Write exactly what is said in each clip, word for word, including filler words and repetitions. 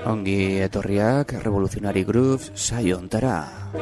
Ongi etorriak Revolutionary Grooves saio ontara.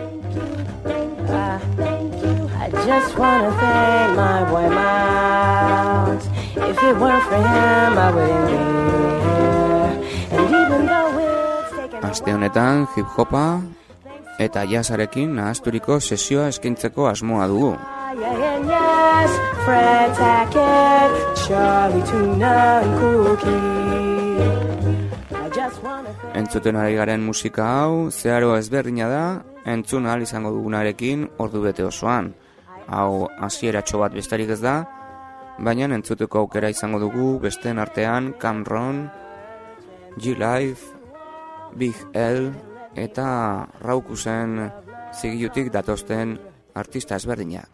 I just wanna thank my boy Miles. If it weren't for him, I wouldn't be here. And even though it's taken Aste honetan hip hopa eta jazzarekin nahasturiko sesioa eskaintzeko asmoa dugu. Yes, Fred Tackett, Charlie Tuna and Cookie. I just wanna thank Entzuten ari garen musika hau zeharo ezberdina da, entzun ahal izango dugunarekin ordu bete osoan. Hau hasieratxo bat bestarik ez da, baina entzuteko aukera izango dugu besteen artean Camron, G-Life, Big L eta Raukusen zigilutik datozten artista ezberdinak.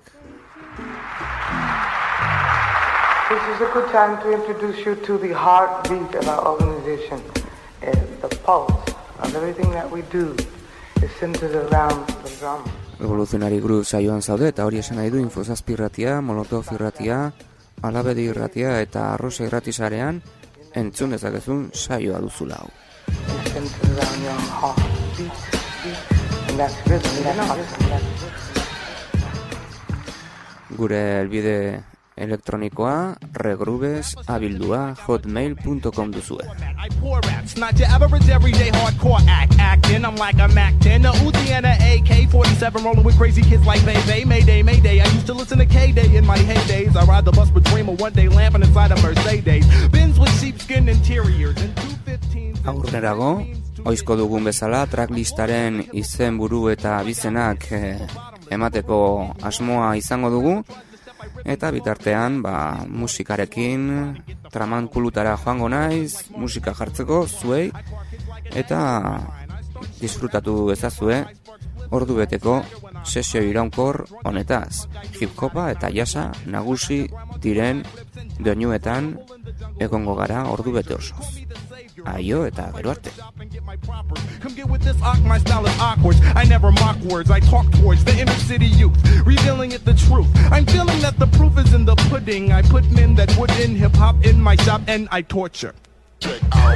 This is a good time to introduce you to the heartbeat of our organization. Uh, the pulse of everything that we do is centered around the drum. Revolutionary Groove saioan zaude eta hori esan nahi du Infozazpi irratia, Molotov irratia, Alabedi irratia eta Arrosa irratisarean entzun dezakezun saioa duzula hau. It's centered around your heartbeat, and that's rhythm, that's heartbeat. Gure elbide elektronikoa regrooves abildua hotmail punto com duzue. I pour raps, not your average everyday hardcore act. Acting, I'm like a Mac ten, a Uzi and a A K forty-seven, rolling with crazy kids like Bebe. Mayday, Mayday. I used to listen to K-Day in my heydays. I ride the bus with Dreamer one day, lamping inside a Mercedes. Benz with sheepskin interiors and two fifteens. Aurrerago, oizko dugun bezala tracklistaren izenburu eta abizenak eh, emateko asmoa izango dugu. Eta bitartean, ba, musikarekin tramankulutara joango naiz, musika jartzeko zuei, eta disfrutatu ezazue ordu beteko sesio iraunkor honetaz. Hip-hopa eta jazza nagusi diren doinuetan egongo gara ordu bete osoz. Aio eta gero arte. Come get with this arc, my style is awkward. I never mock words, I talk towards the inner city youth, revealing it the truth. I'm feeling that the proof is in the pudding. I put men that would in hip-hop in my shop and I torture. Check out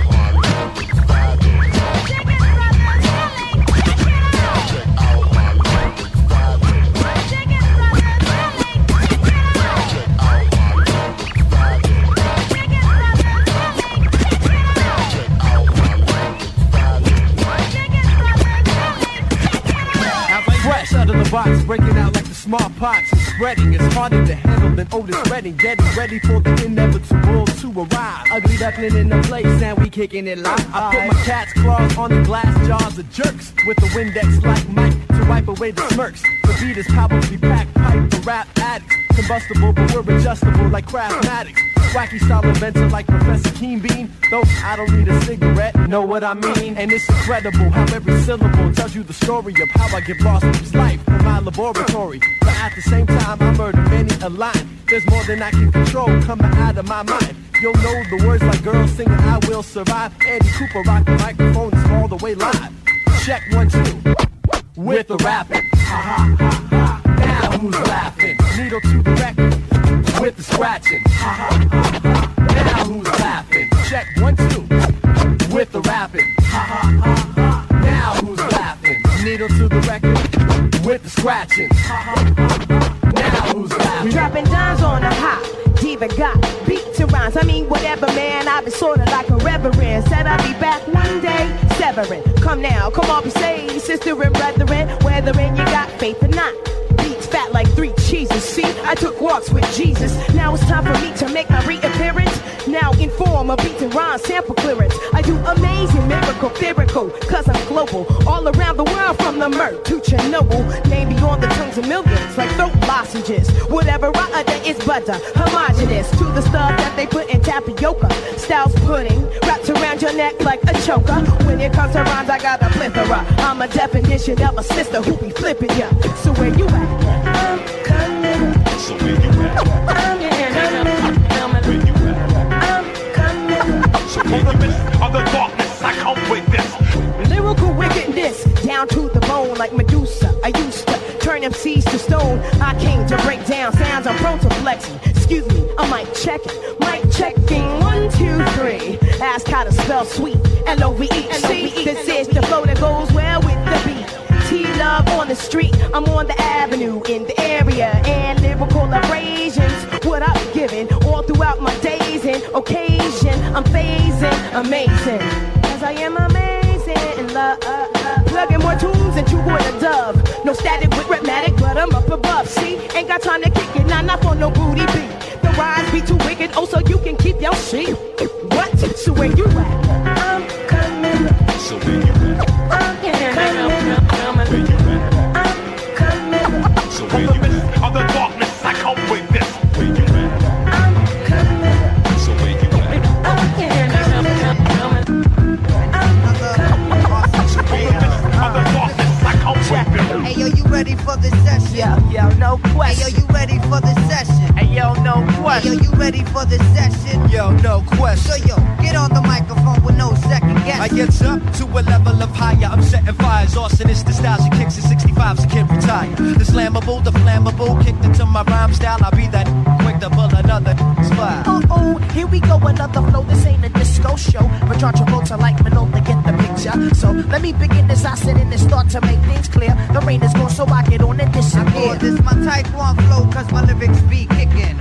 out of the box, breaking out like the smallpox and spreading. It's harder to handle than Otis Redding. Getting ready for the inevitable to arrive. Ugly duckling in the place, and we kicking it live. I put my cat's claws on the glass jars of jerks with the Windex like Mike to wipe away the smirks. The beat is probably packed pipe for rap addicts. Combustible, but we're adjustable like Craftmatics. Wacky style inventor like Professor Keen Bean. Though I don't need a cigarette, know what I mean? And it's incredible how every syllable tells you the story of how I get lost in this life from my laboratory. But at the same time, I murder many a line. There's more than I can control coming out of my mind. You'll know the words like girls singing I Will Survive. Eddie Cooper rock the microphone, it's all the way live. Check one, two, with the rapping. Ha ha ha ha, now who's laughing? Needle to the record, with the scratching. Ha ha ha ha, now who's laughing? Check one, two, with the rapping. Ha ha ha ha, now who's laughing? Needle to the record, with the scratching. Ha ha ha ha, now who's laughing? dropping dimes on a hop. Diva got beat to rhymes. I mean, whatever, man. I've been sorta like a reverend. Said I'd be back one day, severing. Come now, come on, be saved, sister and brethren. Whether in you got faith or not. Beats fat like three cheeses. See, I took walks with Jesus. Now it's time for me to make my reappearance. Now in form of beats and rhymes, sample clearance. I do amazing, miracle, lyrical, cause I'm global. All around the world from the Merc to Chernobyl. Name me on the tongues of millions like throat lozenges. Whatever I utter is butter, homogenous to the stuff that they put in tapioca. Styles pudding, wrapped around your neck like a choker. When it comes to rhymes, I got a plethora. I'm a definition of a sister who be flipping ya. So where you at? I'm coming. So where you at? I'm coming. Where you at? I'm coming. So in the midst of the darkness, I come with this. Lyrical wickedness, down to the bone like Medusa. I used to turn M Cs to stone. I came to break down sounds, I'm prone to flexing. Excuse me, I might check it. Mic checking, one, two, three. Ask how to spell sweet L O V E. See, this is the flow that goes well with the beat. T-Love on the street, I'm on the avenue, in the area, and lyrical abrasions, what I'm giving, all throughout my days and occasion, I'm phasing, amazing, as I am amazing in love, plugging more tunes than you would a dove, no static with rhythmatic, but I'm up above, see, ain't got time to kick it, nah, not for no booty beat, the rhymes be too wicked, oh, so you can keep your shit, what, so where you at, I'm coming, So where you at? I'm coming, Where you at? I'm coming. So where you at? Of the darkness, I come with this. Where you at? I'm coming. So where you at? I'm coming. So where you at? Of the darkness, I come with this. Hey yo, you ready for the session? Yo, yo, no Hey yo, question. you ready for the session? Hey, yo, no Hey yo, question. you ready for the session? Yo, no So question. yo, get on the microphone with no second guess. I get up to a level of higher. I'm setting fires. Austin is the style. She kicks at sixty-five, so can't retire. The slammable, the flammable, kicked into my rhyme style. I'll be that quick to pull another spot. Uh-oh, here we go, another flow. This ain't a disco show. But John Travolta like Manolo, get the picture. So let me begin as I sit in and start to make things clear. The rain is gone, so I get on and I disappear. call this my type one flow, cause my lyrics be kicking.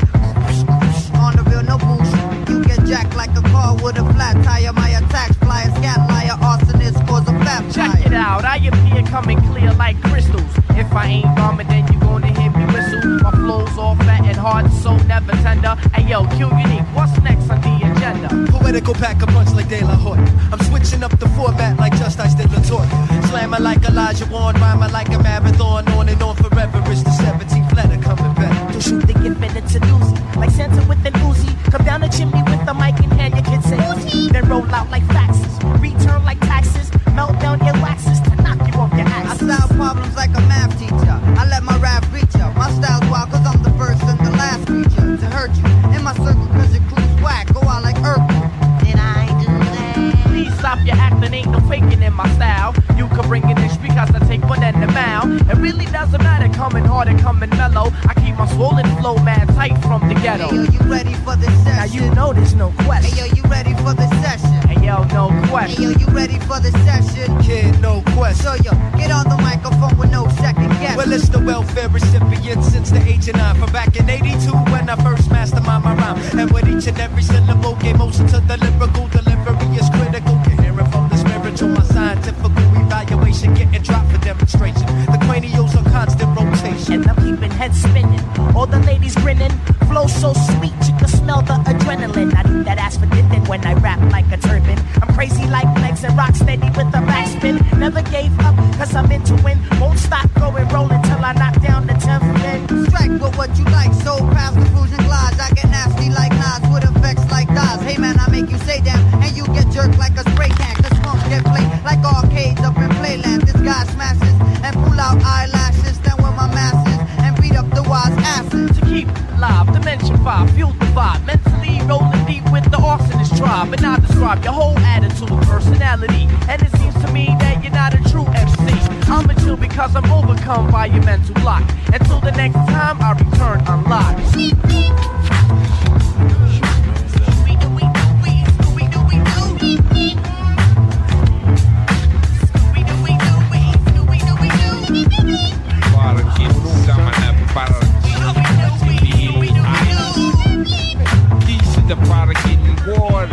On the real, no bullshit. You get jacked like a car with a flat tire. My attacks fly a scat liar. Arsonist cause a fat Check tire. it out, I appear coming clear like crystals. If I ain't bombing, then you gonna hear me whistle. My flow's all fat and hard, so never tender. Hey yo, Q Unique, what's next on the agenda? Poetical pack a punch like De La Hoya. I'm switching up the format like Just Ice did Latoya. Slammer like Elijah Warren, rhyming like a marathon. On and on forever, it's the seventeenth letter coming back. To shoot the gift and it's a doozy. Like Santa with an Uzi. Come down the chimney with the mic and hand your kids say Uzi. Then roll out like faxes. Return like taxes. Melt down your waxes to knock you off your I axes. solve problems like a math teacher. I let my rap reach ya. My style's wild cause I'm the first and the last creature to hurt you. In my circle cause your crew's whack. Go out like Urkel. Did I do that? Please stop your acting, ain't no faking in my style. You can bring it in because I take one and the mouth. It really doesn't matter, coming hard and coming mellow. I keep my swollen flow mad tight from the ghetto. Hey yo, you ready for the session? Now you know there's no Hey question. yo, you ready for the session? Hey yo, no Hey question. yo, you ready for the session? Kid, no question. So yo, get on the microphone with no second guess. Well, it's the welfare recipient since the age of nine. From back in eighty-two when I first mastermind my rhyme. And with each and every syllable gave motion to the lyrical delivery is critical. You hear it from the spiritual, my scientific evaluation getting dropped for demonstration. The cranials on constant rotation. And I'm keeping heads spinning. All the ladies grinning. Flow so sweet, you can smell the adrenaline. I do that ass for dinner when I rap like a turban. I'm crazy like legs and rock steady with the backspin. Never gave up, cause I'm into win. Won't stop going rolling till I knock down the tenth pin. Strike with what you like, so past the fusion glides. I get nasty like Nas with effects like Daz. Hey man, I make you say damn, and you get jerked like a spray can. Cause pumps get played like arcades up in Playland. This guy smashes and pull out eyelashes. Then with my masses and beat up the wise asses. To keep live, Dimension five, fuel the vibe. Mentally rolling deep with the arsonist tribe. And I describe your whole attitude, personality. And it seems to me that you're not a true M C. I'm a chill because I'm overcome by your mental block. Until the next time I return unlocked. The product getting water.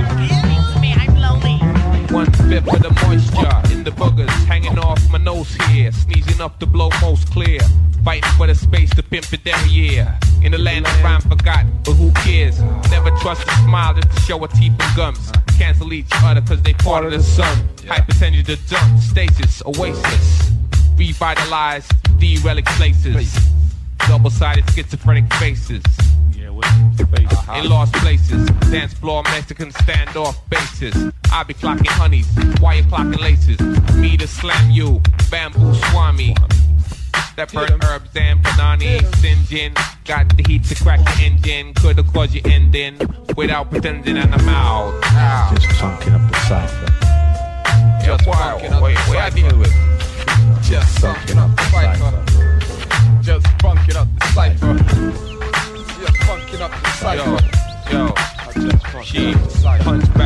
One fifth of the moisture in the boogers hanging off my nose here, sneezing up to blow most clear. Fighting for the space to pimp it down, yeah. In the land of rhyme forgot, but who cares? Never trust a smile just to show a teeth and gums. Cancel each other cause they part of the sun. Hypertension to dump, stasis, oasis. Revitalized, derelict places. Double-sided schizophrenic faces. Uh-huh. In lost places, dance floor Mexican standoff bases. I be clocking honeys, why you clocking laces? Me to slam you, bamboo swami. That burn herbs and panani, sinjin. Got the heat to crack the engine. Could've caused you ending without pretending and I'm out. Ow. Just funking up the cipher. Just funking up wait, the wait, I deal with. Just funking up the cipher. Just funking up the cipher. Just funking up the cipher. Yo, yo. She punch back, ring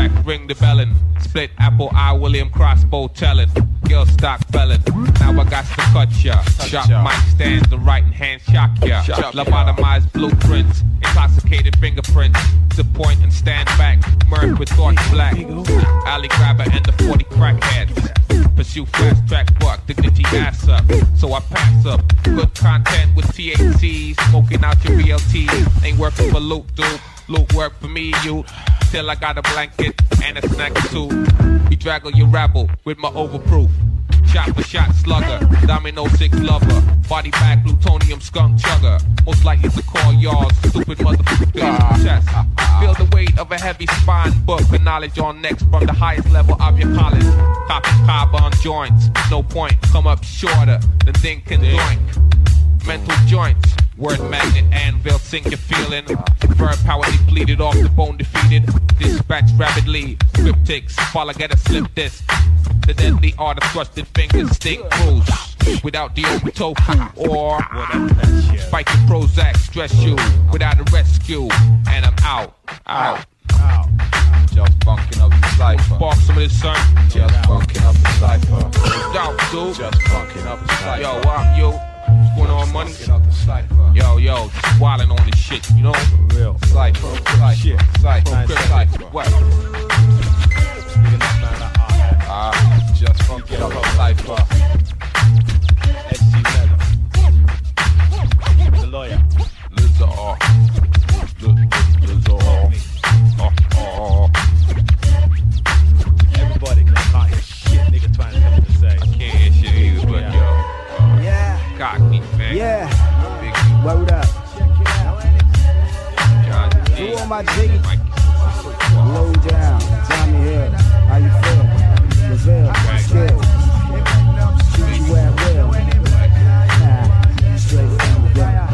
ring the bellin'. Split apple eye, William Crossbow tellin'. Girl stock felon. Now I got to cut ya. Sharp mic stands, the right hand shock ya. Lobotomized blueprints, intoxicated fingerprints. To point and stand back, merged with thoughts black. Alley grabber and the forty crackheads. Pursue fast track buck, dignity ass up. So I pass up. Good content with T H C, smoking out your B L T. Ain't working for loot, dude. Loot work for me, you. Till I got a blanket and a snack or two. We draggle your rabble with my overproof. Shot for shot slugger, domino six lover. Body bag plutonium skunk chugger. Most likely to call y'all stupid motherfucker chest. Feel the weight of a heavy spine book. The knowledge on next from the highest level of your college. Copy carbon joints. No point, come up shorter than think and doink. Mental joints. Word magnet anvil, sink your feeling. Verb power depleted, off the bone defeated. Dispatch rapidly, cryptics, follow get a slip disc. The deadly art of thrusted fingers, stick cruise. Without the old tofu or spike your Prozac, stress you without a rescue. And I'm out, out, out. Just bunking up the cipher. Spark some of this, son. Just bunking up the cipher. Out, dude. Just bunking up the cipher. Yo, I'm you. What's going on, money? Yo, yo, just wildin' on this shit, you know? For real. Cypher, cypher, shit, cypher, cypher. What? Ah, uh, just fucking up a cypher. S C Weather. The lawyer. Lizzo. Lizzo. Oh, oh. Everybody can't hear shit nigga trying to tell me to say. I can't hear shit either, but yo. Yeah. Cockney, man. Yeah. Big Word up. John D. Who on my jiggy? Mike. Low down. Tommy Hill. How you feel? Brazil. Skill. Shoot you at will. Nah. Straight from the gut.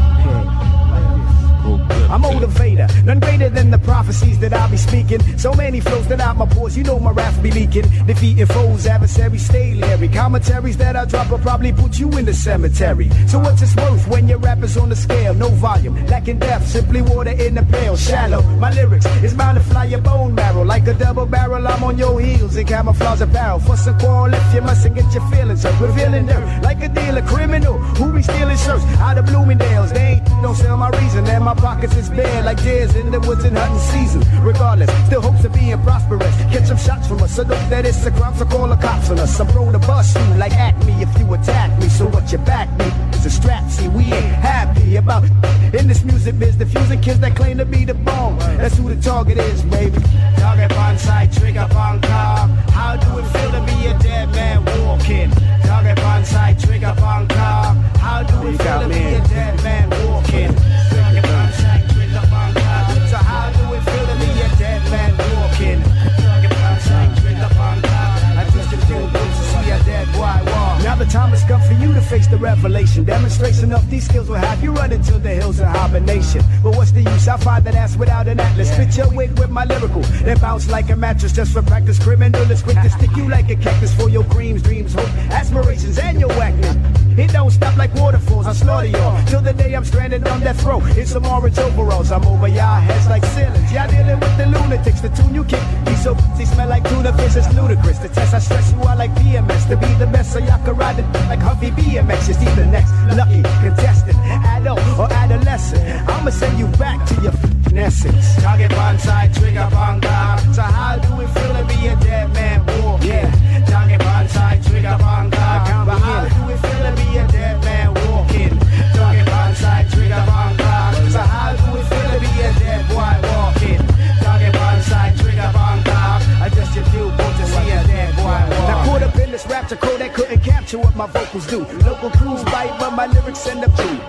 I'm motivator, none greater than the prophecies that I'll be speaking. So many flows that out my pores, you know my rap be leaking. Defeating foes, adversaries, stay leery. Commentaries that I drop will probably put you in the cemetery. So what's it worth when your rap is on the scale? No volume, lacking depth, simply water in the pail. Shallow, my lyrics is bound to fly your bone marrow. Like a double barrel, I'm on your heels in camouflage apparel. Fuss and quarrel if you mustn't get your feelings hurt. Revealing dirt, like a dealer, criminal who be stealing shirts out of Bloomingdale's. They ain't don't sell my reason, and my pockets is bare like deers in the woods in hunting season. Regardless, still hopes of being prosperous. Catch some shots from us, so look that it's a crime, so call the cops on us. I'm prone to bust you like Acme if you attack me. So what you back me is a strap. See, we ain't happy about in this music biz, diffusing kids that claim to be the bomb. That's who the target is, baby. Target on side, trigger on car. How do it feel to be a dead man walking? Target on side, trigger on car. How do it feel to be a dead man walking? Target on side, trigger on car. So how do it feel to be a dead man walking? Target on side, trigger on car. I just feel good to see a dead boy walk. Now the time has come for you to face the revelation. Demonstration of these skills will have you running to the hills of hibernation. But what's the use? I find that ass without an atlas. Spit your wig with my lyrical, then bounce like a mattress just for practice. Criminal is quick to stick you like a cactus for your dreams, dreams, hope, aspirations, and your whackness. It don't stop like waterfalls. I slaughter y'all till the day I'm stranded on death row in some orange overalls. I'm over y'all heads like ceilings. Y'all dealing with the lunatics. The tune you kick, these so they smell like tuna fish. It's ludicrous. The test I stress you out like B M S to be the best, so y'all can ride it like Huffy B M X. Just be the next lucky contestant, adult or adolescent. I'ma send you back to your essence. Target on side, trigger on car. So how do it feel to be a dead man walking? Yeah. Target on side, trigger on car. But how do it feel to be a dead man walking? Target on side, trigger on car. So how do it feel to be a dead boy walking? Target on side, trigger on car. I just your dude want to see a dead boy walking. Now caught up in this rapture code that couldn't capture what my vocals do. Local crews bite, but my lyrics send up through.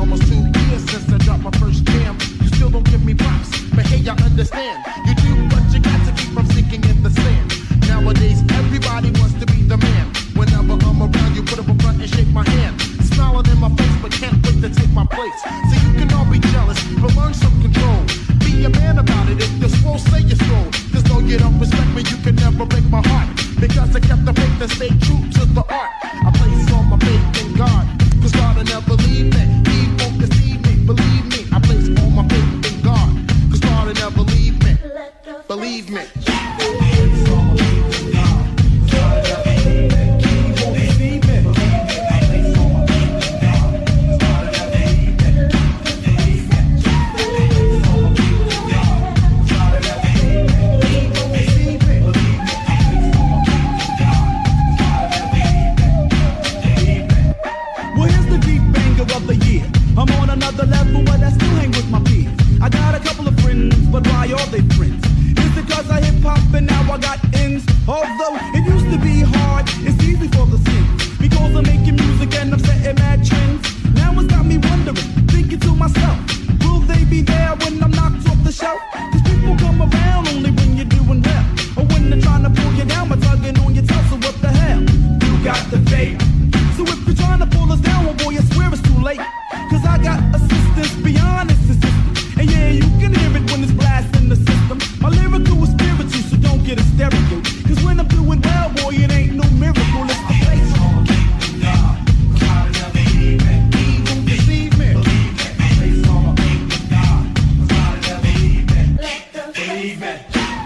almost two years since I dropped my first jam. You still don't give me props, but hey, I understand. You do what you got to keep from sinking in the sand. Nowadays, everybody wants to be the man. Whenever I'm around, you put up a front and shake my hand. Smiling in my face, but can't wait to take my place. So you can all be jealous, but learn some control. Be a man about it, if you're swole, say you're swole. Cause though you don't respect me, you can never break my heart. Because I kept the faith and stayed true to the art. I place all my faith in God, cause God will never leave me. He won't deceive me, believe me. I place all my faith in God, cause God will never leave me. Believe me. But why are they friends? Is it cause I hip hop and now I got ends? Although it used to be hard, it's easy for the sins. Because I'm making music and I'm setting mad trends. Now it's got me wondering, thinking to myself, will they be there when I'm knocked off the shelf? Cause people come around only when you're doing well. Or when they're trying to pull you down by tugging on your tail, so what the hell? You got the fate. So if you're trying to pull us down, well boy, I swear it's too late. Cause I got assistance beyond this assistance. And yeah, you can hear it when it's blasting the system. My lyrical is spiritual, so don't get hysterical. Cause when I'm doing well, boy, it ain't no miracle. It's the face. He won't deceive me. Believe me.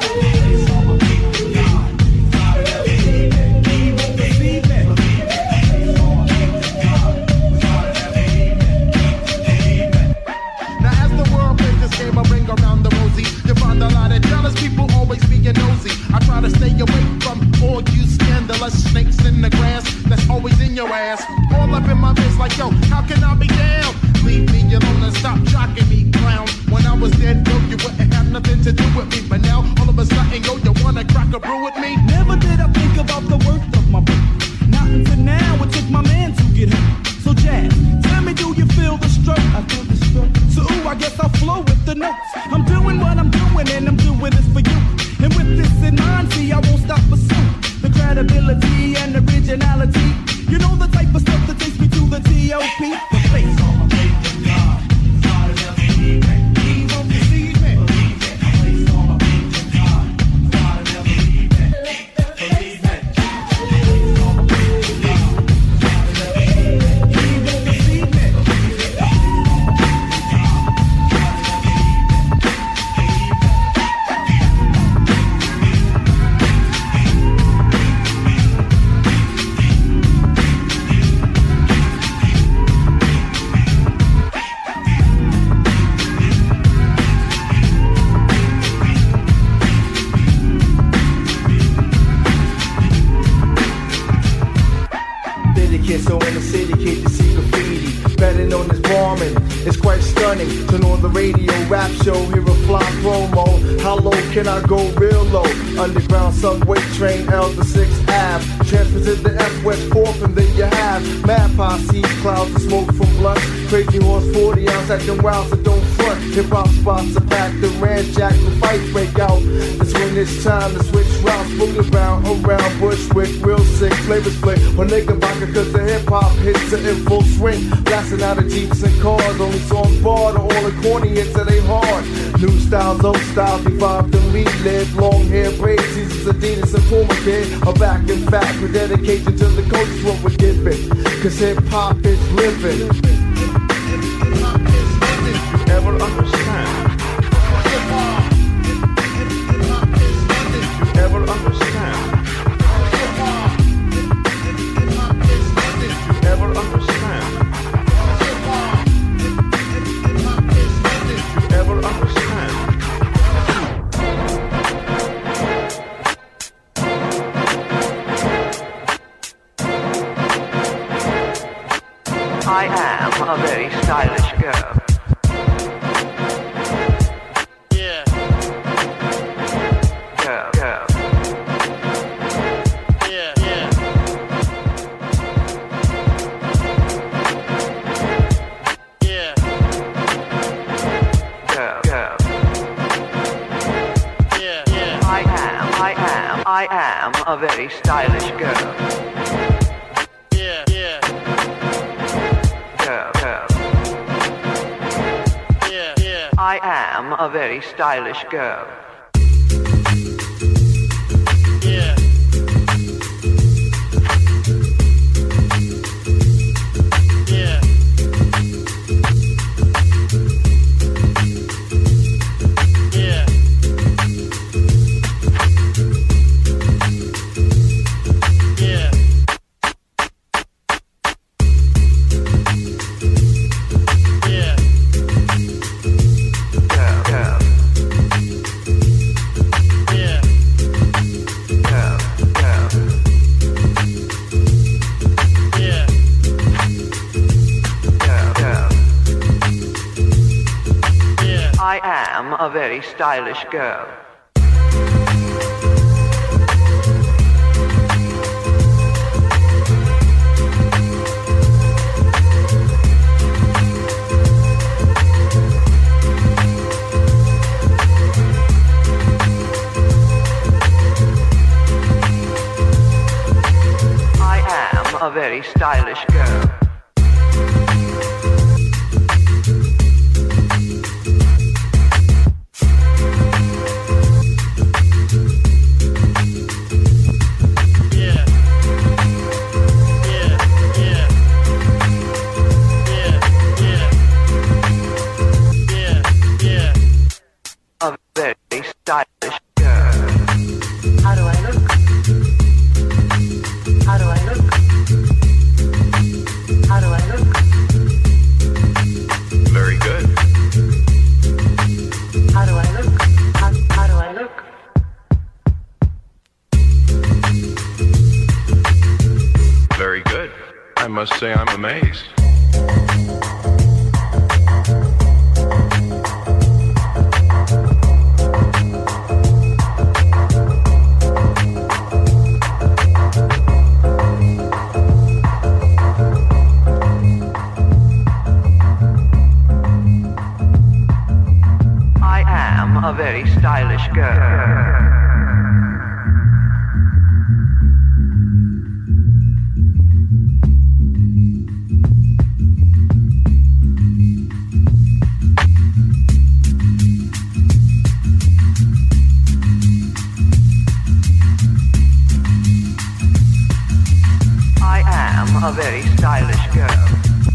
I ring around the rosy. You find a lot of jealous people always being nosy. I try to stay away from all you scandalous snakes in the grass that's always in your ass. All up in my face like, yo, how can I be down? Leave me alone and stop jocking me, clown. When I was dead, yo, you wouldn't have nothing to do with me. But now, all of a sudden, yo, you wanna crack a brew with me? Never did I think about the worth of my book. Not until now, it took my man to get hurt. So Jazz, tell me, do you feel the stroke? I feel the stroke. So ooh, I guess I'll flow with the notes. I'm doing what I'm doing and I'm doing this for you. And with this in mind, see, I won't stop pursuing the credibility and originality. You know the type of stuff that takes me to the T O P. The face on my faith in God. God will never leave me. He won't deceive me. Believe me. Place on my faith in God. God will never leave me. Believe me. Place on my faith in God. God will never leave me. He won't deceive me. So in the city, kid, you see graffiti. Better known as Barman. It's quite stunning. Turn on the radio, rap show, hear a fly promo. How low can I go real low? Underground subway train, L to sixth Avenue. Transfer to the F West fourth and then you have mad posse, clouds of smoke from blunt. Crazy horse forty ounce acting wild, so don't front. Hip hop spots are packed, the ranjack, the fights break out. That's when it's time to switch routes. Boogie around, around Bushwick, real sick, flavor split. Or nigga vodka cause the hip hop hits are in full swing. Blasting out of jeeps and cars, only songs barred, all the corny hits that they hard. New styles, old styles, revive the lead live. Long hair, braids, Jesus, Adidas, and Puma kid. Are back in fact with dedication to the coach is what we're giving. Cause hip hop is living. Ever understand? Ever understand? Ever understand? Ever understand? I am a very stylish girl. Yeah. Girl, girl. Yeah, yeah. Yeah. a very stylish girl. Yeah, yeah. Girl, girl. Yeah, yeah. I am a very stylish girl. Yeah. Yeah. Yeah. Yeah. Yeah. Girl, girl. Yeah. Girl, girl. Yeah. Girl, girl. Yeah. I am a very stylish girl. I am a very stylish girl. Yeah. Yeah. Yeah. Yeah. Yeah. Yeah. Yeah. A very stylish girl. How do I look? How do I look? How do I look? Very good. How do I look? How, how do I look? Very good. I must say I'm amazed. I am a very stylish girl. I am a very stylish girl.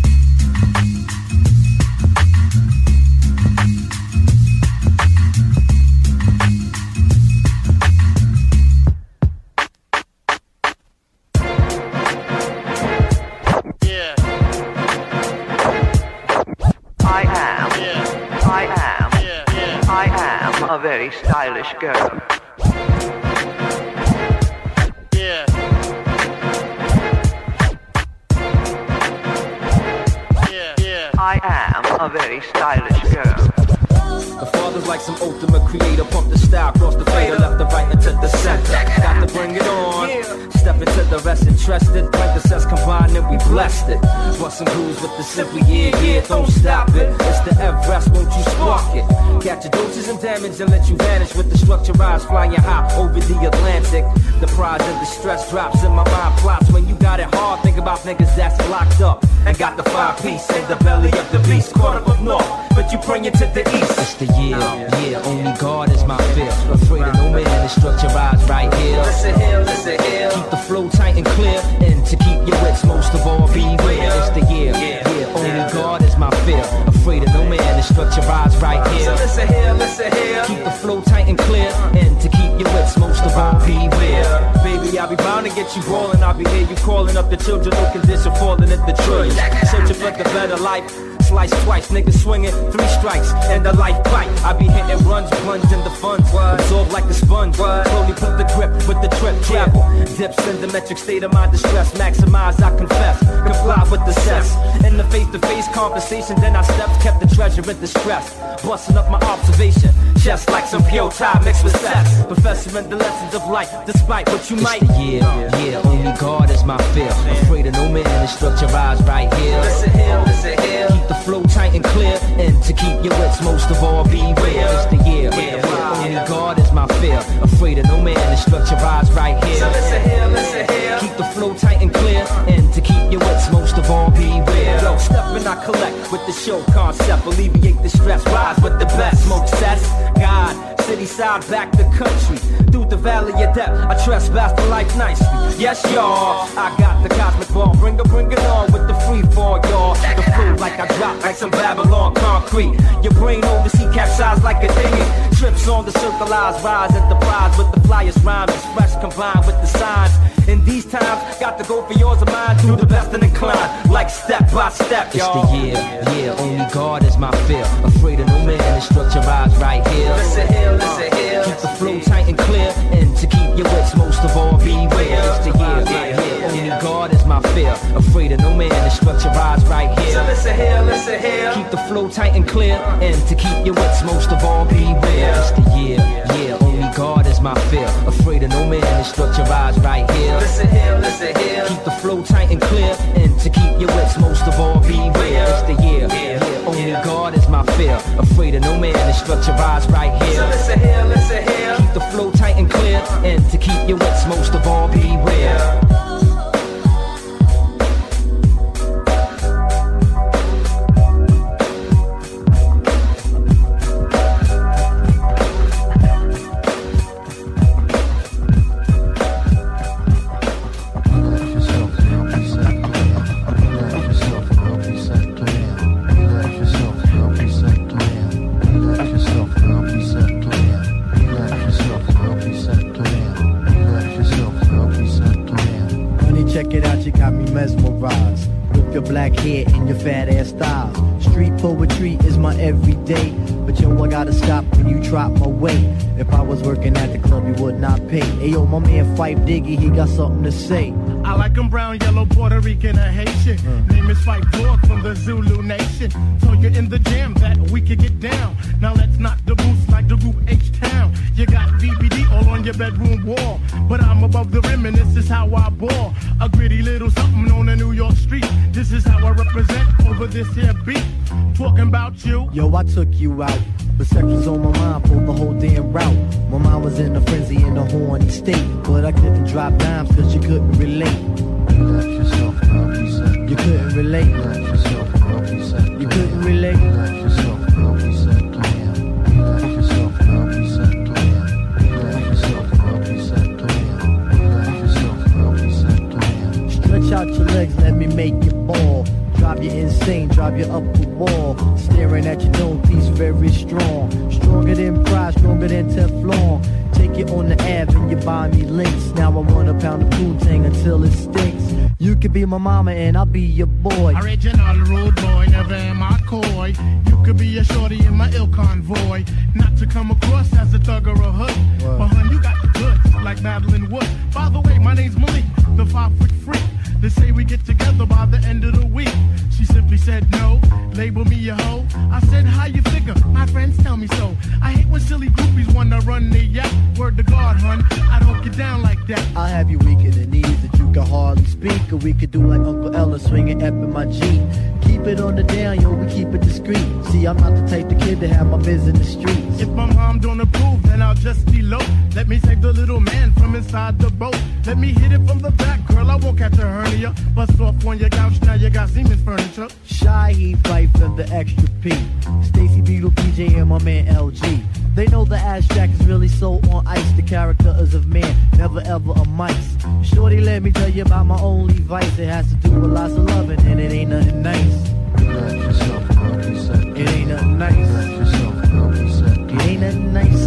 Yeah. I am. Yeah. I am. Yeah. Yeah. I am a very stylish girl. Yeah. Yeah. Yeah. I am a very stylish girl. The father's like some ultimate creator. Pump the style, cross the fader, left the right into the center. Got to bring it on. Step into the rest interested. Parentheses combined and we blessed it. Bustin' grooves with the simply yeah, yeah, don't stop it. It's the Everest, won't you spark it? Catch your doses and damage and let you vanish with the structure eyes flying high over the Atlantic. The pride and the stress drops in my mind plots. When you got it hard, think about niggas that's locked up and got the five piece in the belly of the beast. Caught up up north, but you bring it to the east. It's the year, yeah, only God is my fear. Afraid of no man, the structure eyes right here. Listen here, listen here. Keep the flow tight and clear, and to keep your wits, most of all beware. It's the year, yeah, only God is my fear. Afraid of no man, the structure eyes right here. So listen here, listen here. Keep the flow tight and clear, and to keep your wits, most of all beware. Baby, I'll be bound to get you rolling. I'll be here, you calling up the children, no condition, falling at the trillion. Searching for the better life. Slice twice, niggas swinging, three strikes, and a life bite. I be hitting runs, plunged in the funds, absorb like a sponge. Slowly put the grip with the trip, travel. Dips in the metric state of my distress, maximize, I confess, comply with the cess. In the face-to-face conversation, then I stepped, kept the treasure in distress. Busting up my observation, just like some pure tie mixed with sex. Professor in the lessons of life, despite what you it's might. Yeah, yeah, only God is my fear. Afraid of no man, the structure eyes right here. Listen here, listen here. Keep the flow tight and clear, and to keep your wits, most of all beware. It's the year, yeah, only God is my fear. Afraid of no man, the structure eyes right here. I collect with the show concept. Alleviate the stress, rise with the best. Smoke cess, God, city side, back the country. Through the valley of death, I trespass the life nicely. Yes, y'all, I got the cosmic ball. Bring it, bring it on with the free fall, y'all. The flow like I drop like some Babylon concrete. Your brain overseas capsized like a dinghy. Trips on the circleized rise at the prize with the flyest rhymes express combined with the signs. In these times, got to go for yours and mine. Do the best and incline, like step by step, y'all. It's the year, yeah, only God is my fear. Afraid of no man, the structure rise right here. Listen here, listen here. Keep the flow tight and clear, and to keep your wits, most of all, beware. It's the year, right here, only God is my fear. Afraid of no man, the structure rise right here. So listen here, listen here. Keep the flow tight and clear, and to keep your wits, most of all, beware. It's the year, yeah, only God is my fear. Afraid of no man, the structure rise right here. Listen here, listen here. Keep the flow tight and clear, and to keep your wits, most of all, beware. It's the year, yeah, only God is my fear. Afraid of no man, the structure rise right here. So listen here, listen here. Keep the flow tight and clear, and to keep your wits, most of all, beware. Black hair and your fat ass style. Street poetry is my everyday. But yo, I gotta stop when you drop my way. If I was working at the club, you would not pay. Ayo, my man Fife Diggy, he got something to say. I like him brown, yellow, Puerto Rican, or Haitian. Mm. Name is Fife Dog from the Zulu Nation. So you're in the jam that we could get down. Now let's knock the boots like the group H-Town. You got D V D all on your bedroom wall. But I'm above the rim and this is how I ball. A gritty little something on the New York street. This is how I represent over this here beat. Talking about you. Yo, I took you out. But sex was on my mind for the whole damn route. My mind was in a frenzy in a horny state. But I couldn't drop dimes cause you couldn't relate. You left yourself, girl, you said. You couldn't relate. You left yourself, girl, you said. You couldn't relate. You left yourself, girl, you said. You left yourself, girl, you said. You left yourself, girl, you said. You left yourself, girl, you said. Stretch out your legs, let me make you ball. Drive you insane, drive you up the wall. Staring at your dome piece, very strong. Stronger than pride, stronger than Teflon. Take it on the Ave and you buy me links. Now I want a pound of Poontang until it stinks. You could be my mama and I'll be your boy. Original rude boy, never am I coy. You could be a shorty in my ill convoy. Not to come across as a thug or a hood. What? But hun, you got the goods, like Madeline Wood. By the way, my name's Malik, the five foot freak. They say we get together by the end of the week. She simply said no, label me a hoe. I said, how you figure? My friends tell me so. I hate when silly groupies wanna run their yacht. Word to God, hun, I don't get down like that. I'll have you weak in the knees that you can hardly speak. Or we could do like Uncle Ella swinging up in my Jeep. Keep it on the down, yo, we keep it discreet. See, I'm not the type of kid to have my biz in the streets. If my mom don't approve, then I'll just be low. Let me save the little man from inside the boat. Let me hit it from the back, girl, I won't catch a hernia. Bust off on your couch, now you got Siemens furniture. Shy, he fight for the extra P. Stacy Beetle, P J, and my man L G. They know the ass jack is really so on ice. The character is of man, never ever a mice. Shorty, let me tell you about my only vice. It has to do with lots of loving, and it ain't nothing nice. It ain't nothing nice. It ain't nothing nice.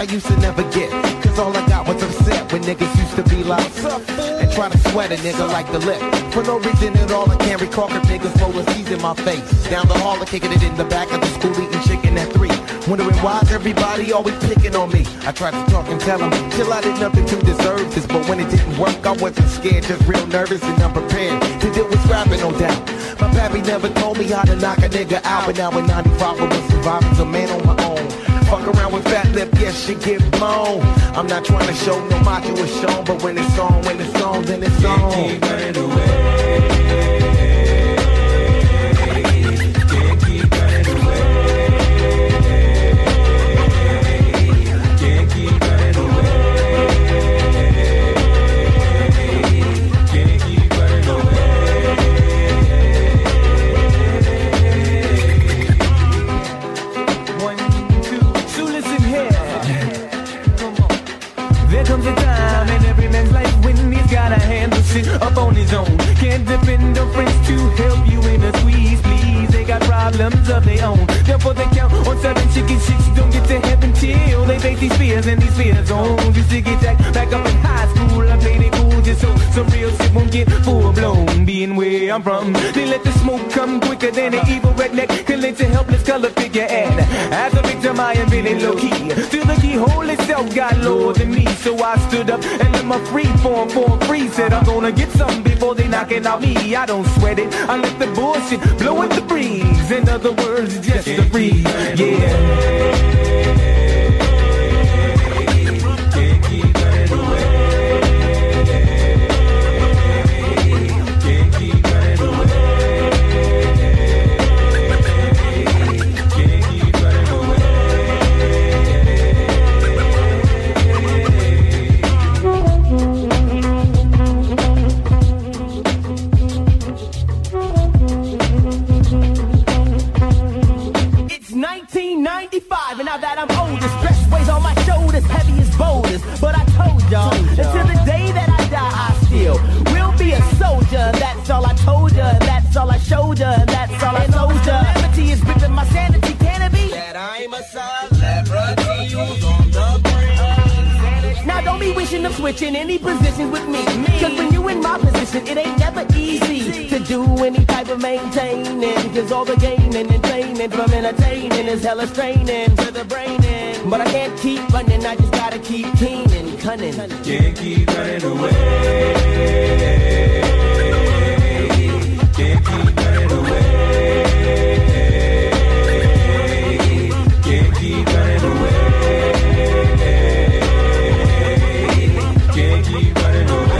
I used to never get, cause all I got was upset when niggas used to be like, and try to sweat a nigga like the lip. For no reason at all, I can't recall cause niggas roll a C's in my face. Down the hall, kicking it in the back of the school, eating chicken at three. Wondering why's everybody always picking on me. I tried to talk and tell them, till I did nothing to deserve this. But when it didn't work, I wasn't scared, just real nervous and unprepared to deal with scrapping, no doubt. My pappy never told me how to knock a nigga out. But now in ninety-five, I was surviving as a man on my own. Fuck around with fat lip, yes, she get blown. I'm not trying to show no macho is shown, but when it's on, when it's on, then it's on. Can't keep running away. Can't keep running away. Can't keep running away. Can't keep running away. One, two, so listen here. There comes a time in every man's life when he's gotta handle shit up on his own. Can't depend on friends to help you in a squeeze, please. They got problems of their own. Therefore they count on seven chicken chicks. Don't get to heaven till they face these fears and these fears on. Used to get jacked back up in high school. I played it cool just so some real shit won't get full blown. Being where I'm from, they let the smoke come quicker than an evil redneck can let a helpless color figure. And as a victim I am feeling low key. Still the keyhole itself got lower than me. So I stood up and let my free form form free. Said I'm gonna get something before they knocking out me. I don't sweat it, I let the bullshit blow in the breeze. In other words, just a breeze, yeah. ninety-five, and now that I'm older, stress weighs on my shoulders, heavy as boulders. But I told y'all, until the day that I die, I still will be a soldier. That's all I told ya, that's all I showed ya, that's all I told ya. Calamity is ripping my sanity, can it be? That I'm a celebrity who's on the brink. Now don't be wishing of switching any positions with me, cause when you in my position, it ain't never easy to do any type of maintaining. Cause all the gaining and training from entertaining is hella straining to the braining. But I can't keep running, I just gotta keep keen and cunning. Can't keep running away. Can't keep running away. Can't keep running away. Can't keep running away.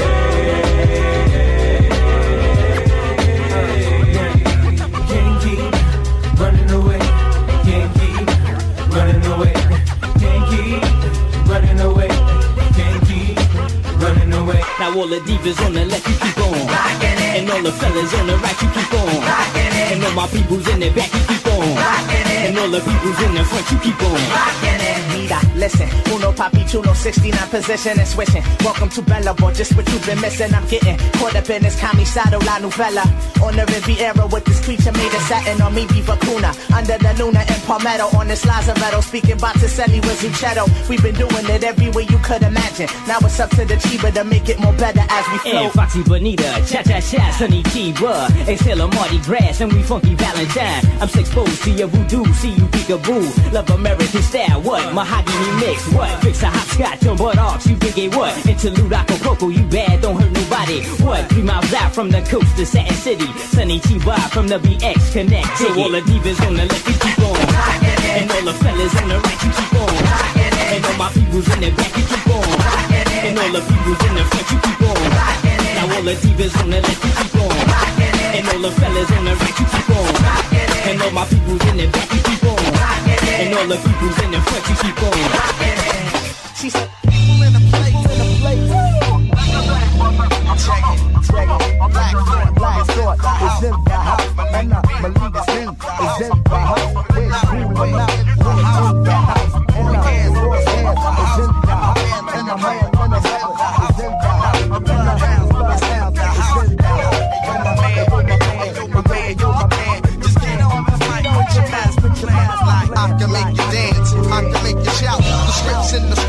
Can't keep running away. Can't keep running away. Can't keep running away. Can't keep running away. Now all the divas on the left, you keep on rockin' it. And all the fellas on the right, you keep on rockin' it. And all my peoples in the back, you keep on rockin' it. And all the peoples in the front, you keep on rockin' it. Mira, listen, uno papi chulo, sixty-nine position and switching. Welcome to Bella Boy, just what you've been missing. I'm getting caught up in this camisado la novella. On the Riviera with this creature made of satin on me, be vacuna. Under the Luna and Palmetto on this Lazaretto. Speaking Botticelli with Zucchetto. We've been doing it every way you could imagine. Now it's up to the Chiba to make it more better as we flow. And Foxy Bonita, cha-cha-cha, Sunny Kiba. Exhale Mardi Gras and we funky Valentine. I'm so exposed to your voodoo, see you peekaboo. Love American style, what? Mahogany mix, what? Fix a hopscotch on butt ox, you dig it, what? Interlude Acapulco, you bad, don't hurt nobody. What? Three miles out from the coast to Satin City. Sunny Chiba from the B X Connect. So all the divas on the left, you keep on rockin' it. And all the fellas on the right, you keep on rockin' it. And all my peoples in the back, you keep on rockin' it. And all the peoples in the front, you keep on rockin' it. Now all the divas on the left, you keep on rockin' it. And all the fellas on the right, you keep on rockin' it. And all my peoples in the back, you keep on rockin' it. And all the peoples in the front, you keep on rockin' it. She's people in the place, in the place. Check it, check it. Black thought, black thought is in the house. And uh, Malik Singh is in the house. We're screaming out, we're in the house. And uh, Royce Hands is in the house. And the man on the level is in the house. And the Royce Hands is in the house. And the man, yo, my man, yo, my man, yo, my man. Just get on the mic, put your mask, put your mask like I can make you dance, I can make you shout. The script's in the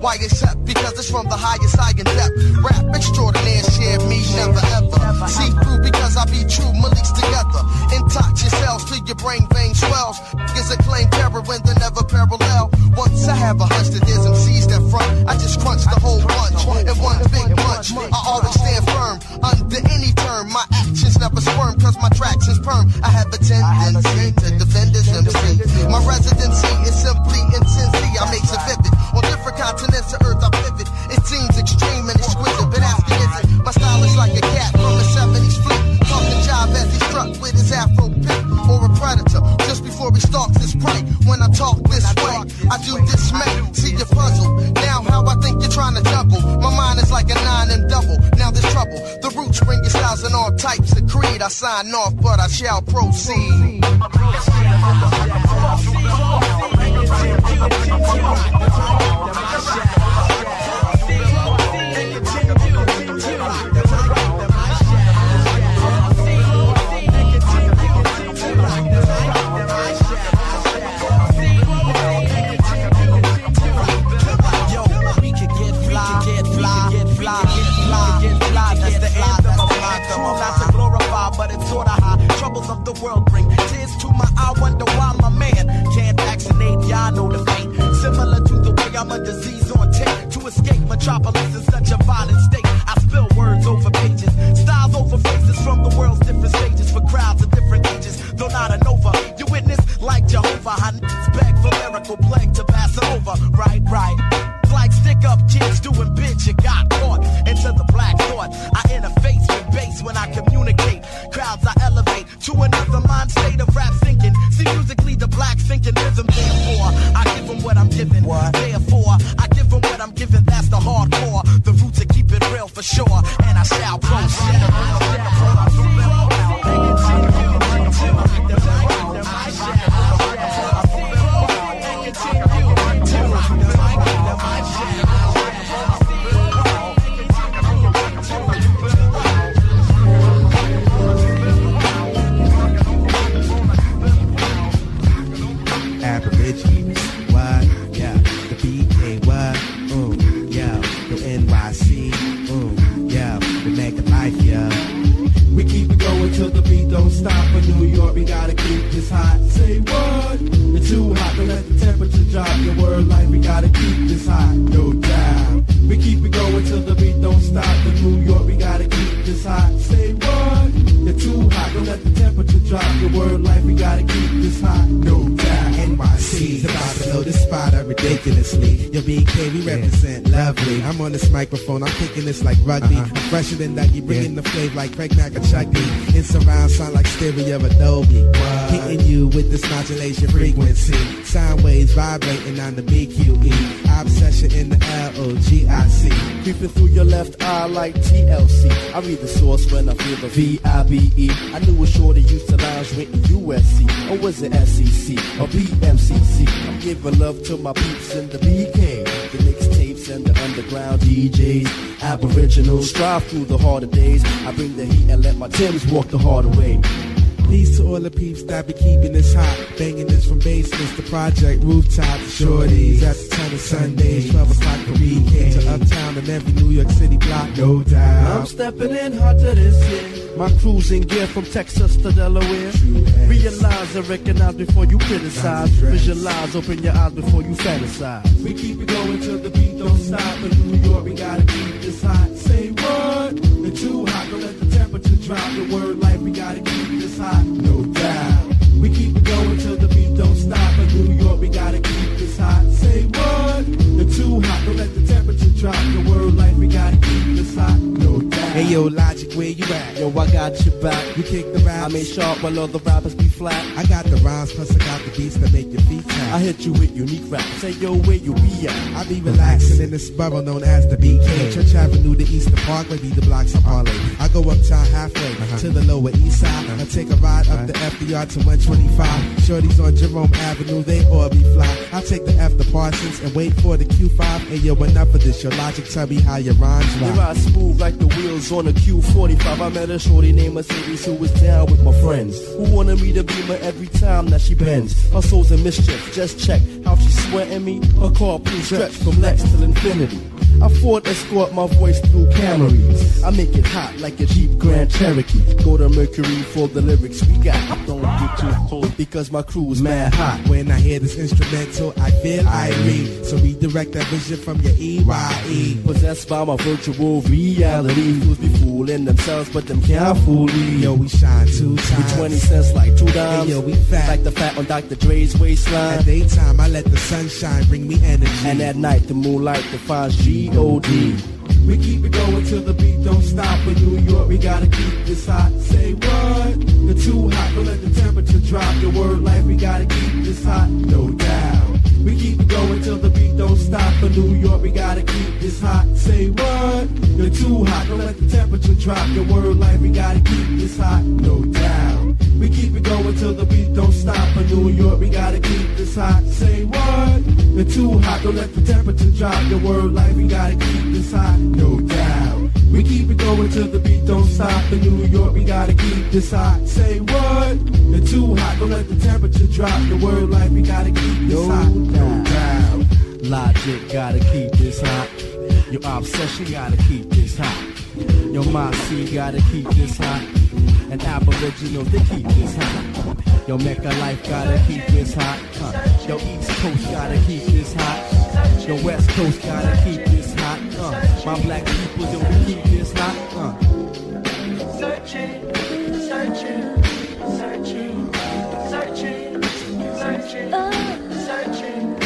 Why accept? Because it's from the highest I in depth. Rap extraordinaire, share me, never ever. See through because I be true, Malik's together. Intox yourselves till your brain vein swells. Is a claim terror when they're never parallel. Once I have a hunch that there's M Cs that front, I just crunch the whole bunch in one big bunch. I always stand firm under any term. My actions never squirm cause my tracks is perm. I have a tendency to defend this M C. My residency is simply intensity. I make it vivid. On different continents of earth I pivot. It seems extreme and exquisite, but ask me is it? My style is like a cat from the seventies flip. Talking jive as he struck with his afro pick. Or a predator just before he stalks his prey. When I talk this way, I do dismay. See your puzzle. Now how I think you're trying to juggle. My mind is like a nine and double. Now there's trouble. The roots bring your styles in all types of creed. I sign off, but I shall proceed. But it's sorta high. Troubles of the world bring tears to my eye. Wonder why my man can't vaccinate. Y'all know the fate. Similar to the way I'm a disease on tape. To escape metropolis in such a violent state. I spill words over pages, styles over phrases from the world's different stages for crowds of different ages. Though not a nova, you witness like Jehovah. I beg for miracle plague to pass it over. Right, right. Like stick up kids doing bitch, you got caught into the black thought. I interface with bass when I communicate. Crowds I elevate to another mind state of rap thinking. See musically the black thinking rhythm. Therefore I give them what I'm giving. What? Therefore I give them what I'm giving. That's the hardcore. The roots to keep it real for sure. And I shall proceed. Aborigines, what? Yeah, the B K, what? Mm, yeah, the N Y C, mm, yeah, the mega life, yeah. We keep it going till the beat don't stop. For New York, we gotta keep this hot. Say what? It's too hot, don't let the temperature drop. Your word life, we gotta keep this hot, no doubt. We keep it going till the beat don't stop. For New York, we gotta keep this hot. Say what? You're too hot, don't let the temperature drop. Your word life, we gotta keep this hot, no doubt. N Y C's about to blow this spot up ridiculously. Your B K, we represent lovely. I'm on this microphone, I'm kicking this like rugby. Uh-huh. I'm fresher than Dougie, bringing yeah. the flavor like Craig Mack or Chucky. In surround sound like stereo Adobe. What? Hitting you with this modulation frequency. Sound waves vibrating on the B Q E. Obsession in the L O G I C. Creeping through your left eye like T L C. I read the source when I feel the V I B E. I knew a shorty used to lounge with U S C. Or was it S E C? Or B M C C? I'm giving love to my peeps in the B K. The mixtapes and the underground D Js. Aboriginals strive through the harder days. I bring the heat and let my Timbs walk the harder way. Peace to all the peeps that be keeping this hot. Banging this from basements to project rooftop. Shorties at the ton of Sundays. twelve o'clock for B K to uptown and every New York City block, no doubt. I'm stepping in hot to this year. My cruising gear from Texas to Delaware. Realize and recognize before you criticize. Visualize, open your eyes before you fantasize. We keep it going till the beat don't stop. In New York, we gotta keep this hot. Say what? It's too hot, don't let the temperature drop. The word life, we gotta keep this hot, no doubt. We keep it going till the beat don't stop. In New York, we gotta keep this hot. Say what? It's too hot, don't let the temperature drop. The word life, we gotta keep this hot, no doubt. Hey yo, Logic, where you at? Yo, I got your back. You kick the rap. I made sharp while all the rappers be flat. I got the rhymes, plus I got the beats that make your feet tap. I hit you with unique rap. Say yo, where you be at? I be relaxing in this borough known as the B K. Church Avenue, the Eastern Parkway, be the blocks of Harlem. I go uptown halfway uh-huh. to the Lower East Side. I take a ride up the F D R to one twenty-five. Shorties on Jerome Avenue, they all be fly. I take the F to Parsons and wait for the Q five. And yo, enough of this. Your Logic, tell me how your rhymes ride. You ride smooth like the wheels on a Q forty-five. I met a shorty named Mercedes who was down with my friends, who wanted me to be her every time that she bends. Her soul's a mischief, just check how she's sweating me. Her car please stretch from Lex till infinity. I Ford Escort my voice through Camaries. I make it hot like a Jeep Grand Cherokee. Go to Mercury for the lyrics we got. Don't get too cold because my crew's mad hot. When I hear this instrumental, I feel irate. So redirect that vision from your E Y E. Possessed by my virtual reality. Fools be fooling themselves, but them can't fool me. Yo, we shine two times. With twenty cents like two dimes. Hey, yo, we fat. Like the fat on Doctor Dre's waistline. At daytime, I let the sunshine bring me energy. And at night, the moonlight defines G O D. We keep it going till the beat don't stop. In New York, we gotta keep this hot. Say what? The too hot, don't let the temperature drop. Your word life, we gotta keep this hot, no doubt. We keep it going till the beat don't stop. In New York, we gotta keep this hot. Say what? You're too hot, don't let the temperature drop. Your word life, we gotta keep this hot, no doubt. We keep it going till the beat don't stop. In New York, we gotta keep this hot. Say what? You're too hot, don't let the temperature drop. Your word life, we gotta keep this hot, no doubt. We keep it going till the beat don't stop. In New York, we gotta keep this hot. Say what? You're too hot, don't let the temperature drop. Your word life, we gotta keep this hot, no doubt. Logic gotta keep this hot. Your obsession gotta keep this hot. Your Mossy gotta keep this hot. And Aboriginal, they keep this hot. Your Mecca life gotta keep this hot. Uh, your East Coast gotta keep this hot. Your West Coast gotta keep this hot. Uh, my black people don't keep this hot. Uh. Searching, searching, searching, searching, searching, searching,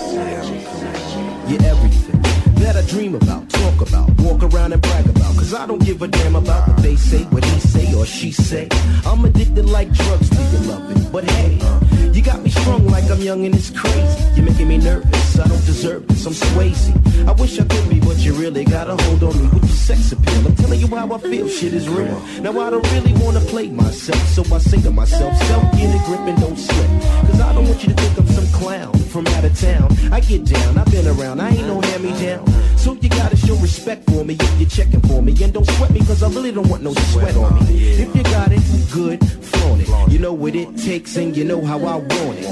searching. You're everything that I dream about, talk about, walk around and brag about. Cause I don't give a damn about what they say, what he say or she say. I'm addicted like drugs to your loving. But hey, you got me strung like I'm young and it's crazy. You're making me nervous, I don't deserve this, I'm Swayze. I wish I could be, but you really got a hold on me with your sex appeal. I'm telling you how I feel, shit is real. Now I don't really wanna play myself, so I sing to myself, self get a grip and don't slip. Cause I don't want you to think I'm some clown from out of town. I get down, I've been around, I ain't no hand-me-down. So you gotta show respect for me if you're checking for me. And don't sweat me cause I really don't want no sweat on me. If you got it, good, flaunt it. You know what it takes and you know how I want it.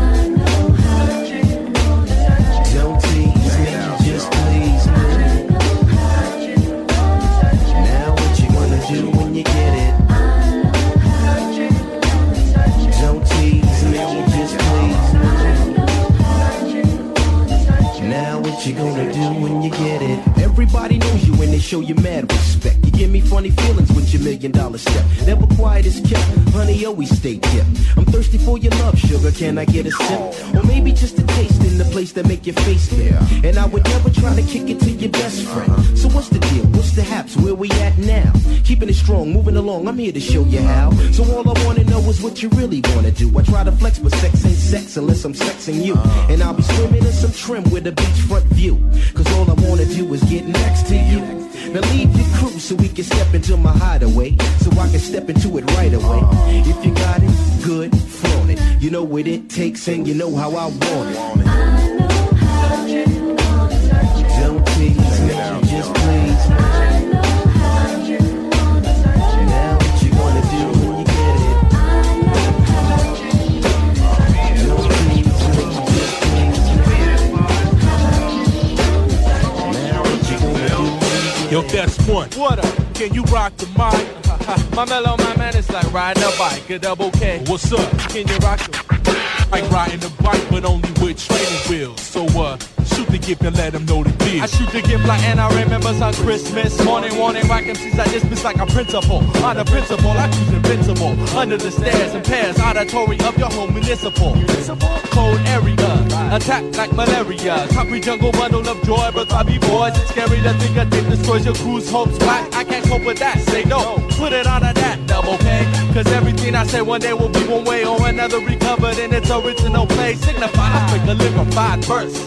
Don't tease me, just please me. Now what you gonna do when you get it? Don't tease me, just please me. Now what you gonna do when you get it? Everybody knows you when they show you mad respect. You give me funny feelings with your million dollar step. Never quiet as kept, honey, always stay kept. I'm thirsty for your love, sugar, can I get a sip? Or maybe just a taste in the place that make your face there. And I would never try to kick it to your best friend. So what's the deal, what's the haps, where we at now? Keeping it strong, moving along, I'm here to show you how. So all I wanna know is what you really wanna do. I try to flex, but sex ain't sex unless I'm sexing you. And I'll be swimming in some trim with a beachfront view. Cause all I wanna do is get next to you. Now leave your crew so we can step into my hideaway, so I can step into it right away. If you got it, good, flaunt it. You know what it takes and you know how I want it. Don't tease me, just please me. Now what you gonna do when you get it? Don't tease me, just please me. Now what you gonna do? Yo, that's one. What up? Can you rock the mic? My mellow, my man, is like riding a bike, a double K. What's up? Can you rock the Like riding the bike, but only with training wheels. So, uh, shoot the gift and let them know the deal. I shoot the gift like and I remember on Christmas morning, warning, rock M Cs I dismiss like a principal. On the principle, I choose invincible. Under the stairs and pairs, auditory of your home municipal. Cold area, attack like malaria. Concrete jungle bundle of joy, but Bobby boys, it's scary to think a thing destroys your crew's hopes. Whack, I can't cope with that. Say no, put it on a that double K. Cause everything I say one day will be one way or another recovered in its original place. Signified, I think a liquefied verse.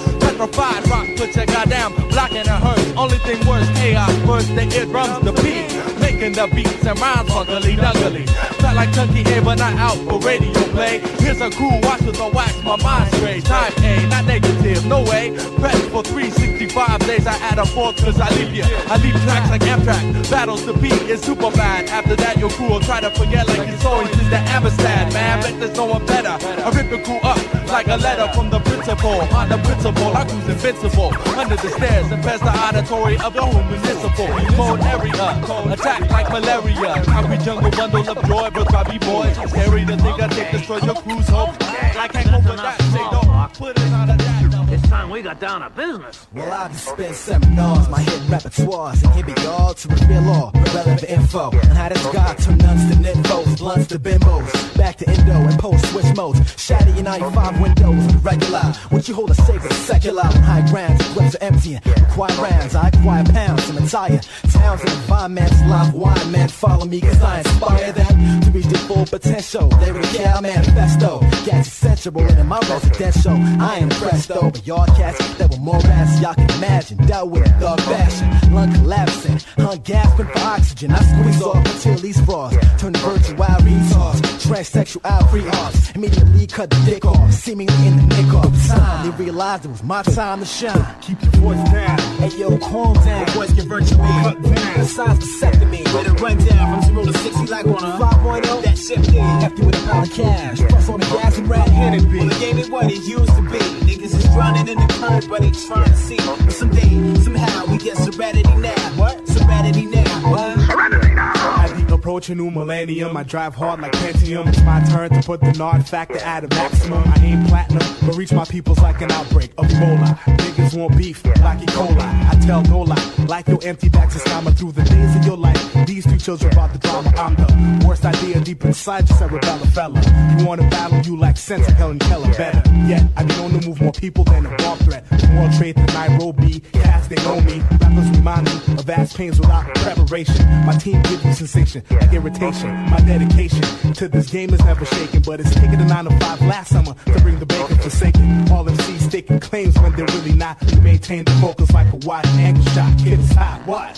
certified rock, put your goddamn block in a hearse. Only thing worse, A I first, the eardrums, the beat, making the beats and rhymes funkily duggly. Felt like Chucky A, but not out for radio play. Here's a cool watch with a wax, my mind straight. Type A, not negative, no way. Press for three sixty-five days, I add a fourth cause I leave you. I leave tracks like Amtrak, battles the beat is super bad. After that your crew will try to forget like it's always is the Amistad, man. Bet there's no one better. I rip the crew up like a letter from the principal. On the principal, I cruise invincible. Under the stairs and past the auditory of the whole municipal mode area. Attack like malaria. Concrete jungle bundle of joy, but grabby boys. Scary to think I take destroy your crew's hope. I can't go with that. Say no, put it on a that. This time we got down to business. Well, I dispense seminars, my hit repertoires, and here be y'all to reveal all relevant info on how this guy turned nuns to nymphos, blunts to bimbos, back to endo and post switch modes, shatter your ninety-five windows, regular. What you hold a sacred, secular, on high grounds, clips are emptying, quiet rounds, I acquire pounds, I'm entire towns and environments, live wine men follow me, cause I inspire them to reach their full potential. They were the cow manifesto, gas essential in my residential. I am impressed though, but y'all cats that were more rats y'all can imagine, dealt with thug fashion, lung collapsing, hung gasping for oxygen. I squeeze off until these frogs turn to virtual retards, transsexual free arts, immediately cut the dick off, seemingly in the nick of time. They realized it was my time to shine. Keep your voice down. Hey yo, calm down. Boys get virtually cut down. The size vasectomy with a rundown from zero to sixty like on a five point oh. That shit did. Hefty with a pound of cash. Plus on the gas and red-handed beat. Well, the game ain't what it used to be. Niggas is drowning in the current, but they trying to see. But someday, somehow, we get serenity now. What? Serenity now. What? Serenity now. As we approach a new millennium, I drive hard like Pentium. It's my turn to put the Nard factor at a maximum. I aim platinum, but reach my peoples like an outbreak of Ebola. Niggas want beef like E. coli. I tell no lie, like your empty bags of scammer through the days of your life. These two children brought the drama. I'm the worst idea deep inside your cerebellum fella. You wanna battle, you like sense of Helen Keller better. Yet I be known to move more people than a bomb threat. World trade to Nairobi, cats they know me. Rappers remind me of vast pains without preparation. My team gives me sensation, like irritation. My dedication to this game is never shaken, but it's taking a nine to five last summer to bring the bacon forsaken. All M Cs staking claims when they're really not. We maintain the focus like a wide angle shot. It's hot, what?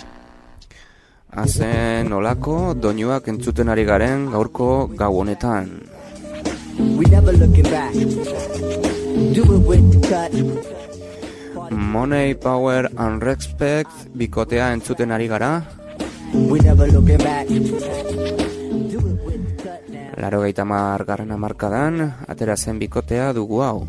Hazen olako doinuak entzuten ari garen gaurko gau honetan. We never looking back. Do it with the cut. Money, Power and Respect bikotea entzuten ari gara. We never looking back. Laurogeita hamar garren hamarkadan atera zen bikotea dugu hau.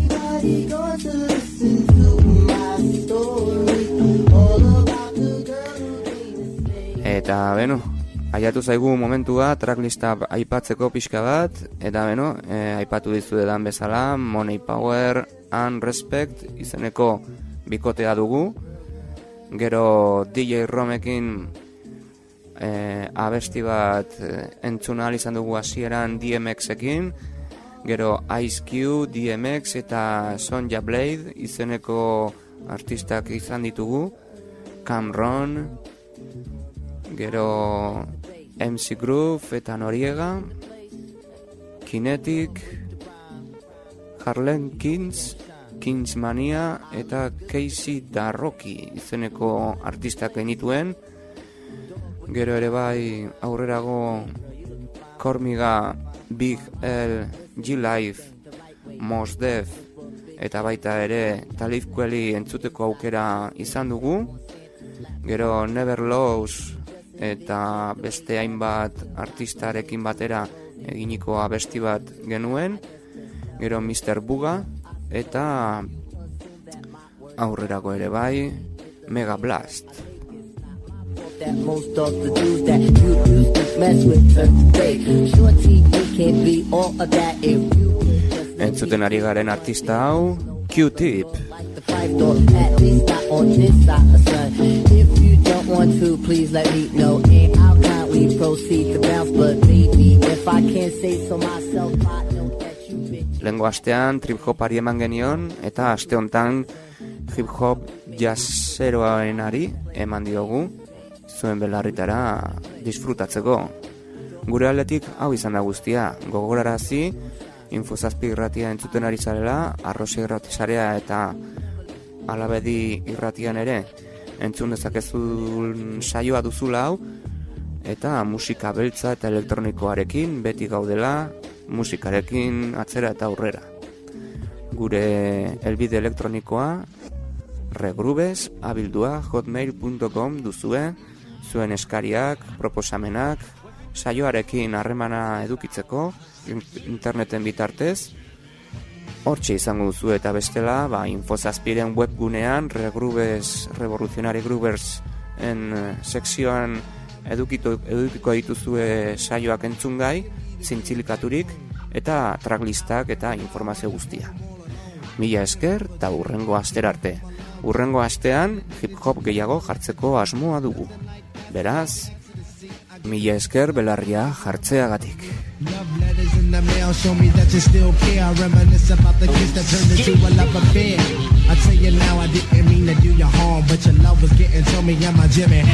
Eta beno, aiatu zaigu momentua tracklista aipatzeko pixka bat, eta beno, e, aipatu dizuetan bezala Money, Power and Respect izeneko bikotea dugu. Gero D J Romekin e, abesti bat e, entzun ahal izan dugu hasieran D M X-ekin. Gero Ice Cube, D M X eta Sonja Blade izeneko artistak izan ditugu. Cam'ron, gero M C Groove eta Noriega, Kinetic, Harlem Kings, Kings Mania eta Casey Darroki izeneko artistak genituen. Gero ere bai aurrerago Kormiga, Big L, G-Life, Mos Def eta baita ere Talib Kweli entzuteko aukera izan dugu. Gero Never Lost eta beste hainbat artistarekin batera eginiko abesti bat genuen. Gero mister Buga eta aurrerako ere bai Mega Blast. That most of the dudes that you used to mess with today. Shorty, you can't be all of that if you entzuten ari garen artista hau Q-Tip. At least not on this side of sun. If you don't want to, please let me know. And how can we proceed to bounce? But baby, if I can't say so myself, I know that you bitch. Lengo astean trip-hopari eman genion, eta aste hontan hip-hop jazzeroarenari eman diogu, zuen belarritara disfrutatzeko. Gure aldetik hau izan da guztia, gogorarazi, Infozazpi irratia entzuten ari zarela, Arrosi irratizarea eta alabedi irratian ere entzun dezakezun saioa duzula hau, eta musika beltza eta elektronikoarekin beti gaudela, musikarekin atzera eta aurrera. Gure helbide elektronikoa regrubes abildua hotmail punto com duzue, zuen eskariak, proposamenak, saioarekin harremana edukitzeko interneten bitartez. Hortxe izango duzu eta bestela, ba, Infozazpiren webgunean Regrubes, Revolutionary Groovers en sekzioan edukito, edukiko dituzue saioak entzungai, zintzilikaturik, eta tracklistak eta informazio guztia. Mila esker eta urrengo aster arte. Urrengo astean hip-hop gehiago jartzeko asmoa dugu. Beraz, mila esker belarria jartzeagatik. Love letters in the mail show me that you still care. I reminisce about the kiss that turned into a love affair. I tell you now I didn't mean to do you harm, but your love was getting to me and my Jimmy.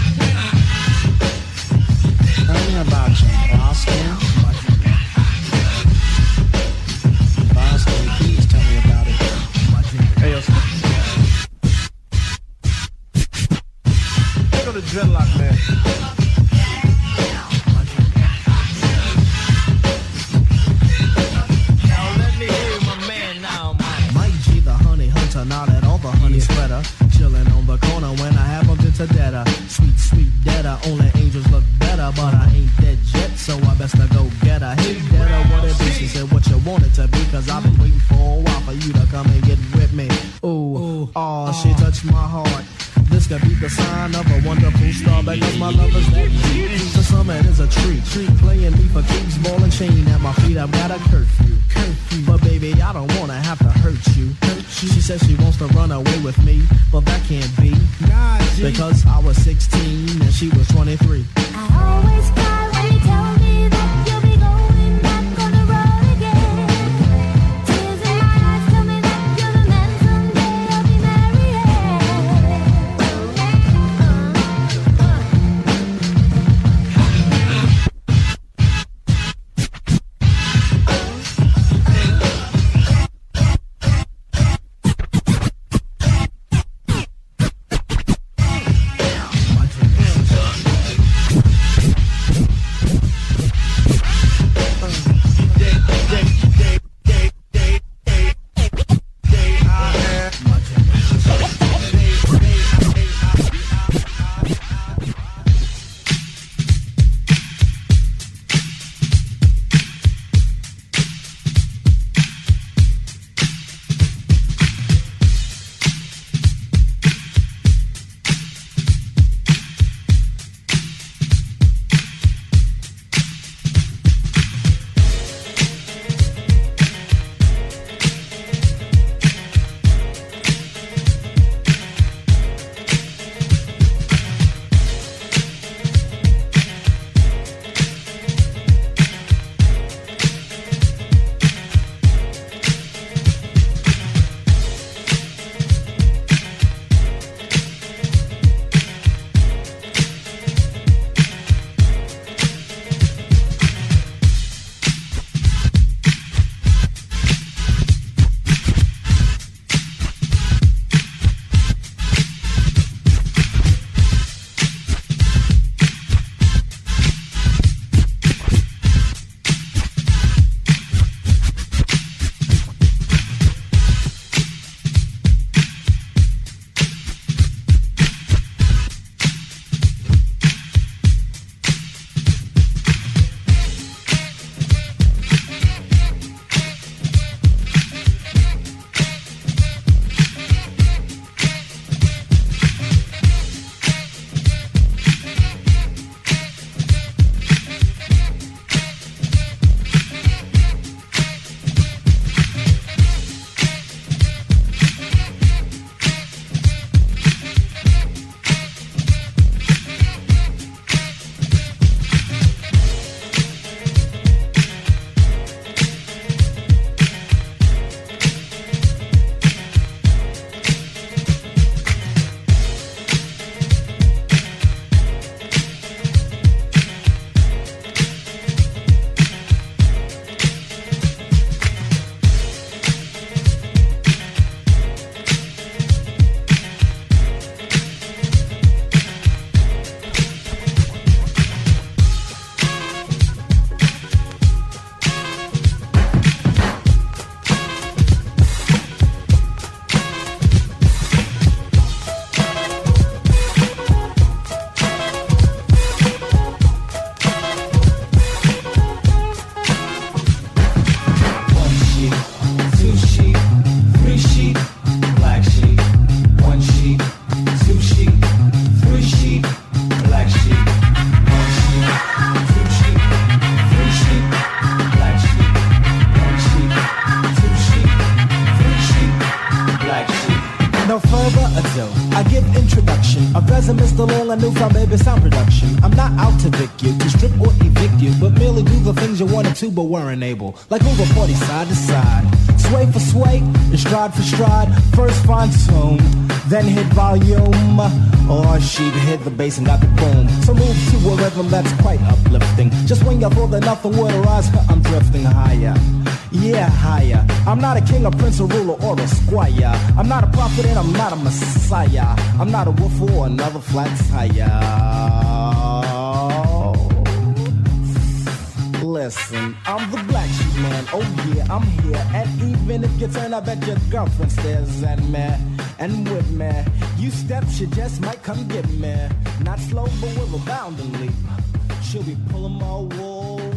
Tell me about you, Boston. Boston, please tell me about it. Hey, yo. Go to Dreadlock, man. Now that all the honey spreader, chilling on the corner when I have bumped into Detta. Sweet, sweet Detta, only angels look better, but I ain't dead yet, so I best to go get her. Hey Detta, what it be? She said what you want it to be, cause I've been waiting for a while for you to come and get with me. Ooh, oh, she touched my heart. This could be the sign of a wonderful star, because my love is that deep. The summit is a treat, treat playing me for keeps, ball and chain at my feet. I've got a curfew, curfew. But baby, I don't wanna have to hurt you. Hurt you. She says she wants to run away with me, but that can't be. Nah, because I was sixteen and she was twenty-three. I always cry when you tell me that you'll be going back on the road again. Tears in my eyes tell me that you're the man someday I'll be marrying. from baby sound production. I'm not out to vic you, to strip or evict you, but merely do the things you wanted to but weren't able. Like move a party side to side, sway for sway, and stride for stride. First fine tune, then hit volume, or she hit the bass and got the boom. So move to a rhythm that's quite uplifting. Just when you thought that nothing would arise, I'm drifting higher. Yeah, higher. I'm not a king, a prince, a ruler, or a squire. I'm not a prophet and I'm not a messiah. I'm not a wolf or another flat tire. Listen, I'm the black sheep man. Oh yeah, I'm here. And even if you turn, I bet your girlfriend stares at me. And with me, you steps, she just might come get me. Not slow, but with a bound and leap. She'll be pulling my wool.